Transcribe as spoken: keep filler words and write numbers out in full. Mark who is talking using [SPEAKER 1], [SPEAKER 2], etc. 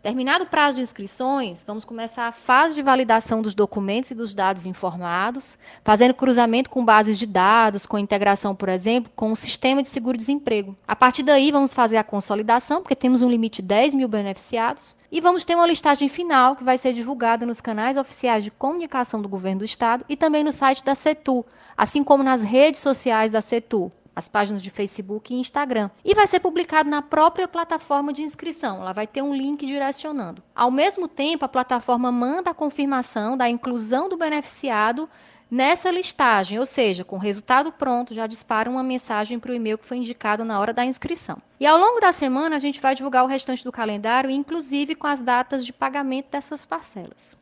[SPEAKER 1] Terminado o prazo de inscrições, vamos começar a fase de validação dos documentos e dos dados informados, fazendo cruzamento com bases de dados, com integração, por exemplo, com o sistema de seguro-desemprego. A partir daí, vamos fazer a consolidação, porque temos um limite de dez mil beneficiados, e vamos ter uma listagem final que vai ser divulgada nos canais oficiais de comunicação do Governo do Estado e também no site da Setur, assim como nas redes sociais da Setur, as páginas de Facebook e Instagram. E vai ser publicado na própria plataforma de inscrição. Ela vai ter um link direcionando. Ao mesmo tempo, a plataforma manda a confirmação da inclusão do beneficiado nessa listagem, ou seja, com o resultado pronto, já dispara uma mensagem para o e-mail que foi indicado na hora da inscrição. E ao longo da semana, a gente vai divulgar o restante do calendário, inclusive com as datas de pagamento dessas parcelas.